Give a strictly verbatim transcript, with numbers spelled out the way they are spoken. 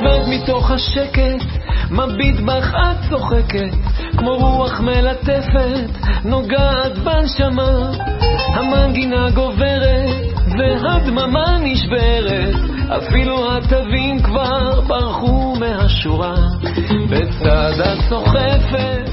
לבד מתוך השקט, מביט בך את צוחקת, כמו רוח מלטפת, נוגעת בנשמה. המנגינה גוברת והדממה נשברת, אפילו התווים כבר ברחו מהשורה. בצד הסוחפת